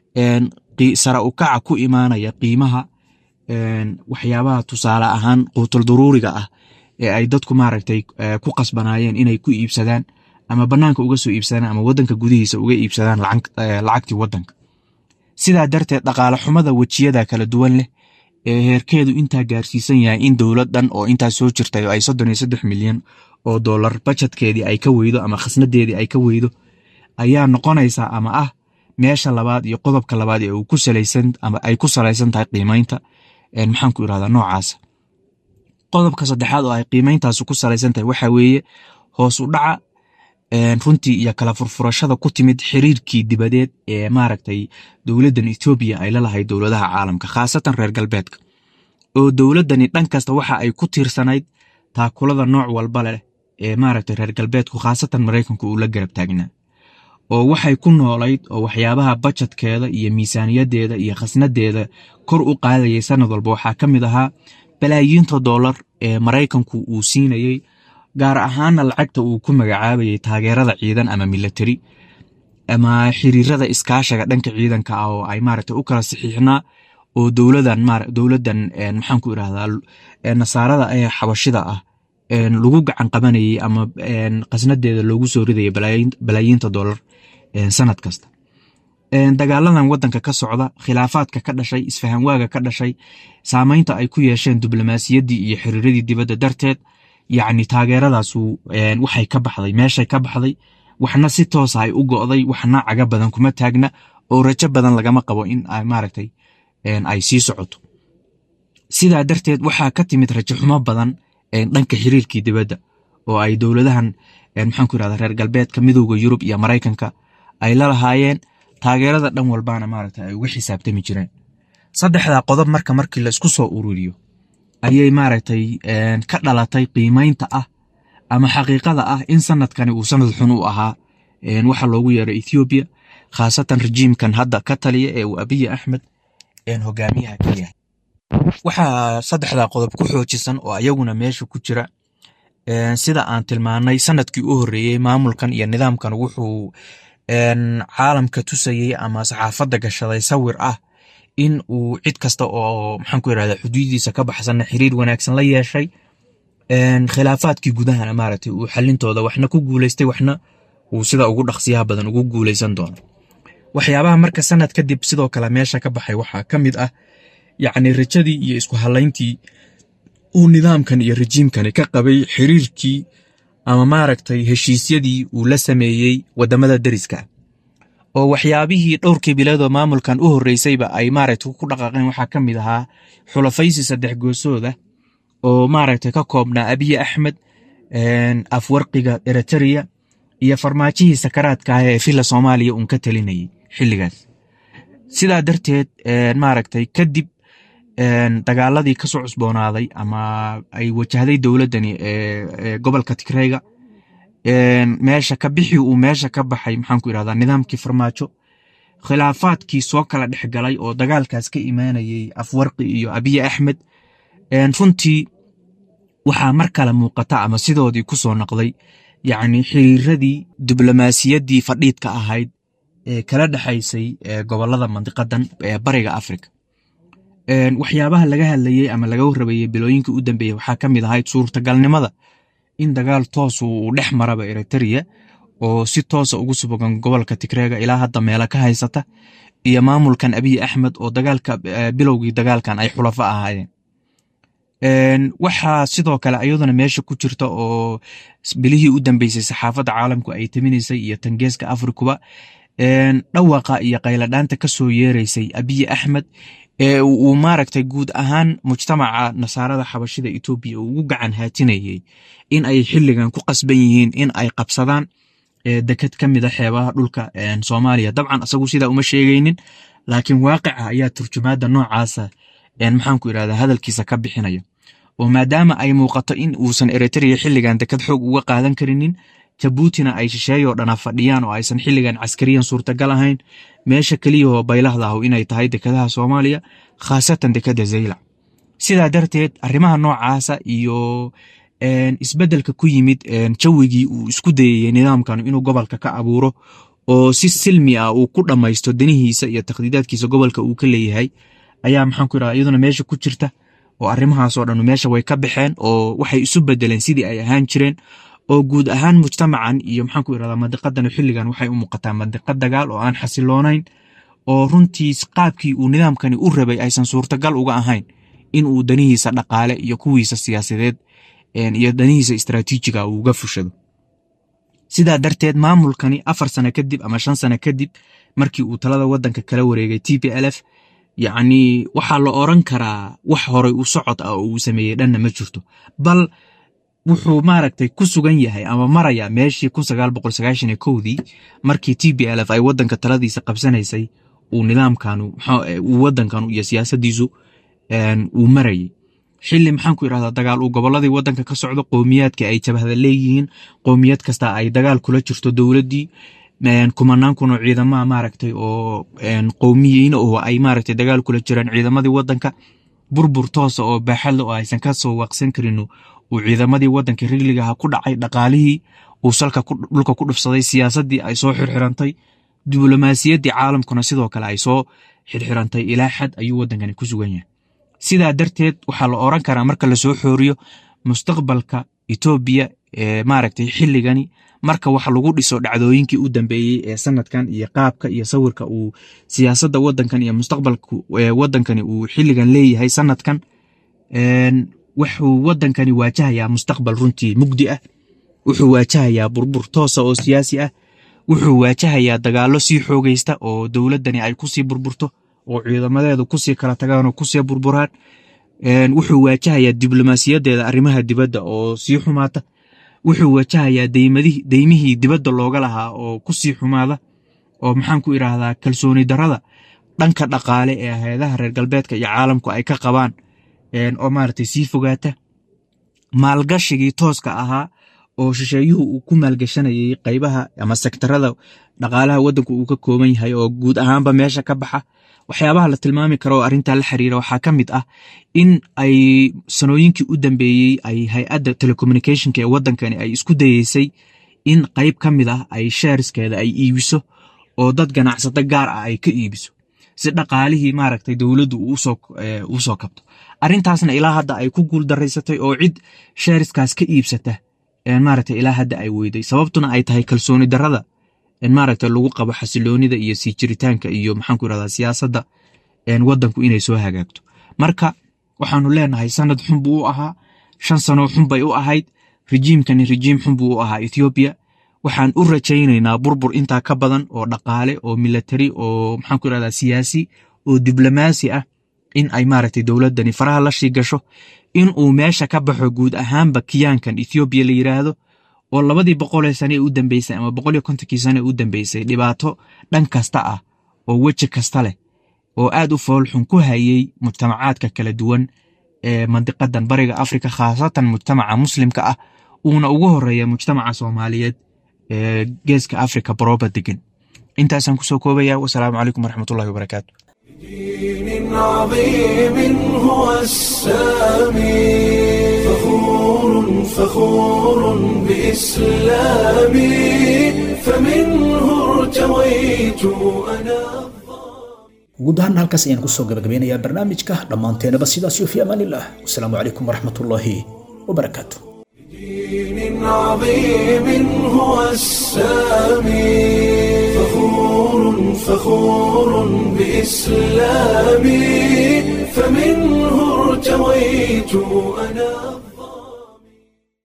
G: sare u kaca ku imaanaya qiimaha waxyaabaha tusaale ahaan quutul duruuriga ah ee ay dadku maaragtay ku qasbanaayeen inay ku iibsadaan ama banaanka uga soo iibsadaan ama wadanka gudihiisa uga iibsadaan lacagtii wadanka. sidaa darteed dhaqaale xumada wejiyada kala duwan leh ee heerkeedu intaa gaarsiisan yahay in dowladdan oo intaa soo jirtay oo ay 33 milyan oo dollar budgetkeedii ay ka weydo ama khasnadeedii ay ka weydo ayaa noqonaysa ama ah meesha labaad iyo qodobka labaad ee uu ku salaysan ama ay ku salaysan tahay qiimeynta maxaan ku iraahdaa noocaas. qodobka saddexaad oo ay qiimeyntaas ku salaysan tahay waxa weeye hoos u dhaca runtii iyo kala furfurashada ku timid xiriirkii dibadeed ee maaragtay dowladdan Ethiopia ay la lahayd dowladaha caalamka khaasatan reer galbeedka oo dowladdani dhan kasta waxa ay ku tiirsanayd taakulada nooc walba leh ee maaragtay reer galbeedku khaasatan Mareykanku uu la garab taagnaa oo waxay ku noolayd oo waxyaabaha budgetkeeda iyo miisaaniyadeeda iyo khasnadeeda kor u qaadayay sanad walba waxaa ka mid ahaa balaayiinta dollar ee Mareykanku uu siinayay gaar ahaan lacagta uu ku magacaabayay taageerada ciidan ama military ama xiriirada iskaashiga dhanka ciidanka ah oo ay maaragtay u kala saxiixnaa oo dowladdan maxaan ku iraahdaa nasaarada ee xabashida ah lagu gacan qabanayay ama qasnadeeda loogu soo ridayay balaayiinta dollar sanad kasta. dagaaladan wadanka ka socda khilaafaadka ka dhashay isfahanwaaga ka dhashay saameynta ay ku yeesheen diblomaasiyaddii iyo xiriiradii dibadda darteed yacni taageeradaasu waxay ka baxday meeshay ka baxday waxna si toos ah ay u go'day waxna caga badan kuma taagna oo rajo badan lagama qabo in ay maaragtay ay sii socoto. sidaa darteed waxaa ka timid rajo xumo badan dhanka xiriirkii dibadda oo ay dowladahan maxaan ku iraahdaa reer galbeedka midowga Yurub iyo Mareykanka ay la lahaayeen taageerada dhan walbaana maaragtay ay uga xisaabtami jireen. saddexda qodob markii la isku soo ururiyo ayay maaragtay ka dhalatay qiimeynta ah ama xaqiiqada ah in sanadkani uu sanad xun u ahaa waxa loogu yeeray Ethiopia khaasatan rejiimkan hadda ka taliya ee uu Abiy Ahmed hogaamiyaha ka yahay. waxaa saddexda qodob ku xoojisan oo ayaguna meesha ku jira sida aan tilmaanay sanadkii u horeeyay maamulkan iyo nidaamkan wuxuu caalamka tusayay ama saxaafadda gashaday sawir ah in uu cid kasta oo maxaan ku iraahdaa xuduudiisa ka baxsan xiriir wanaagsan la yeeshay khilaafaadkii gudahana maaragtay uu xalintooda waxna ku guuleystay waxna uu sida ugu dhaqsiyaha badan ugu guuleysan doono. waxyaabaha marka sanad kadib sidoo kale meesha ka baxay waxaa ka mid ah yacni rajadii iyo isku halayntii uu nidaamkan iyo rejiimkani ka qabay xiriirkii ama maaragtay heshiisyadii uu la sameeyey wadamada dariska oo waxyaabihii dhowrkii biloodoo maamulkan u horeysayba ay maaragtay ku dhaqaaqeen waxaa ka mid ahaa xulafaysi saddex goosooda oo maaragtay ka koobnaa Abiy Ahmed afwarqiga Eritrea iyo farmaajihii sakaraadka ah ee fila Soomaaliya uun ka talinayay xilligaas. sidaa darteed maaragtay kadib dagaaladii ka soo cusboonaaday ama ay wajahday dowladdani ee gobolka Tigrayga meesha ka bixi uu meesha ka baxay maxaan ku iraahdaa nidaamkii farmaajo khilaafaadkii soo kala dhexgalay oo dagaalkaas ka imaanayay afwarqi iyo Abiy Ahmed runtii waxaa mar kale muuqata ama sidoodii ku soo noqday yacni xiriiradii diblomaasiyaddii fadhiidka ahayd ee kala dhaxaysay gobolada mandiqadan ee bariga Afrika. waxyaabaha laga hadlayay ama laga warrabayay bilooyinkii u dambeeyay waxaa ka mid ahayd suurtagalnimada in dagaal toos uu dhex maraba Eritrea oo si toos ugu sugan gobolka Tigrayga ilaa hadda meelo ka haysata iyo maamulkan Abiy Ahmed oo dagaalka bilowgii dagaalkan ay xulafo ahaayeen. waxaa sidoo kale ayaduna meesha ku jirta oo bilihii u dambeysay saxaafadda caalamku ay taminaysay iyo tangeeska Afrikuba dhawaqa iyo qayladhaanta ka soo yeeraysay Abiy Ahmed ee uu maaragtay guud ahaan mujtamaca nasaarada xabashida Ethiopia ugu gacan haatinayay in ay xilligan ku qasban yihiin in ay qabsadaan dekad ka mid ah xeebaha dhulka Soomaaliya. dabcan asagu sida uma sheegaynin laakiin waaqica ayaa turjumaada noocaasa maxaan ku iraahdaa hadalkiisa ka bixinaya oo maadaama ay muuqato in uusan Eritrea xilligan dekad xoog uga qaadan karinin Jabuutina ay shisheeyo dhana fadhiyaan oo aysan xilligan askariyan suurtagal ahayn meesha kaliya oo baylahda ah inay tahay dekadaha Soomaaliya khaasatan dekada Zaylac. sidaa darteed arrimaha noocaasa iyo isbeddelka ku yimid jawigii uu isku dayay nidaamkan inuu gobolka ka abuuro oo si silmi ah uu ku dhamaysto danihiisa iyo taqdiidaadkiisa gobolka uu ka leeyahay ayaa maxaan ku iraahdaa iyaduna meesha ku jirta oo arrimahaas oo dhan meesha way ka baxeen oo waxay isu bedeleen sidii ay ahaan jireen oo guud ahaan mujtamacan iyo maxaan ku iraahdaa mandiqadan xilligan waxay u muuqataa mandiqad dagaal oo aan xasiloonayn oo runtii qaabkii uu nidaamkani u rabay aysan suurtagal uga ahayn in uu danihiisa dhaqaale iyo kuwiisa siyaasadeed iyo danihiisa istaraatiijiga uu uga fushado. sidaa darteed maamulkani 4 sano kadib ama 5 sano kadib markii uu talada wadanka kala wareegay TPLF yacni waxaa la oran karaa wax horay u socod ah oo uu sameeyay dhanna ma jirto, bal wuxuu maaragtay ku sugan yahay ama maraya meeshii 1991 markii TPLF ay wadanka taladiisa qabsanaysay uu nidaamkanu uu wadankanu iyo siyaasadiisu uu marayay. xilli maxaan ku yiraahdaa dagaal uu goboladii wadanka ka socdo, qowmiyaadka ay jabhada leeyihiin, qowmiyad kasta ay dagaal kula jirto dawladii, kumanaan kun oo ciidamada maaragtay oo qowmiyiin oo ay maaragtay dagaal kula jiraan ciidamadii wadanka, burbur toos oo baaxad oo aysan ka soo waqsan karin uu ciidamadii wadanka rigliga ha ku dhacay, dhaqaalihii uu salka dhulka ku dhufsaday, siyaasadii ay soo xirxirantay, diblomaasiyadii caalamkuna sidoo kale ay soo xirxirantay ilaa xad ayuu wadankani ku sugan yahay. sidaa darteed waxaa la oran karaa marka la soo xooriyo mustaqbalka Ethiopia maaragtay xilligani marka wax lagu dhiso dhacdooyinkii u dambeeyay ee sanadkan iyo qaabka iyo sawirka uu siyaasadda wadankan iyo mustaqbalka wadankani uu xilligan leeyahay sanadkan wuxuu wadankani waajahayaa mustaqbal runtii mugdi ah, wuxuu waajahayaa burbur toos oo siyaasi ah, wuxuu waajahayaa dagaalo sii xoogaysta oo dawladani ay ku sii burburto oo ciidamadeedu ku sii kala tagaan oo ku sii burburaan, wuxuu waajahayaa diblomaasiyadeeda arrimaha dibadda oo sii xumaata, wuxuu waajahayaa deymihii dibadda looga lahaa oo ku sii xumaada, oo maxaan ku iraahdaa kalsooni darada dhanka dhaqaale ee hay'adaha reer galbeedka iyo caalamku ay ka qabaan oo maaragtay sii fogaata, maalgashigii tooska ahaa oo shisheeyuhu uu ku maalgashanayay qaybaha ama sektarada dhaqaalaha wadanku uu ka kooban yahay oo guud ahaanba meesha ka baxa. waxyaabaha la tilmaami karo arinta la xiriira waxaa ka mid ah in ay sanooyinkii u dambeeyay ay hay'adda telecommunicationka ee wadankani ay isku dayeysay in qayb ka mid ah ay shareskeeda ay iibiso oo dad ganacsato gaar ah ay ka iibiso si dhaqaalihii maaragtay dawladdu uu soo kabto. arintaasna ilaa hadda ay ku guul daraysatay oo cid shareskaas ka iibsata maaragtay ilaa hadda ay weyday, sababtuna ay tahay kalsooni darada maaragtay lagu qabo xasiloonida iyo sii jiritaanka iyo maxaan ku iraahdaa siyaasadda wadanku inay soo hagaagto. marka waxaanu leenahay sanad xun buu u ahaa, 5 sano xun bay u ahayd, rejiimkani rejiim xun buu u ahaa Ethiopia. waxaan u rajaynaynaa burbur intaa ka badan oo dhaqaale oo military oo maxaan ku iraahdaa siyaasi oo diblomaasi ah in ay maaragtay dawladani faraha la shii gasho, in uu meesha ka baxo guud ahaanba kiyaankan Ethiopia la yiraahdo oo 200 sano u dambeysay ama 150 sano u dambeysay dhibaato dhan kasta ah oo waji kasta leh oo aad u fool xun ku hayay mujtamacaadka kala duwan ee mandiqadan bariga Afrika, khaasatan mujtamaca muslimka ah uuna ugu horeeya mujtamaca Soomaaliyeed ee geeska Afrika barooba degan. intaasaan ku soo koobayaa. Wassalaamu calaykum waraxmatullaahi wabarakaatuh.
A: دين عظيم هو السامي فخور بإسلامي فمنه ارتويت أنا.
B: guud ahaan halkaas ayaan kusoo gabagabeynayaa barnaamijka dhammaanteenaba sidaas iyo fi amaanillah. wasalaamu calaykum waraxmatullaahi wabarakaatuh.
A: دين عظيم هو السامي فخور بإسلامي فمنه ارتويت أنا.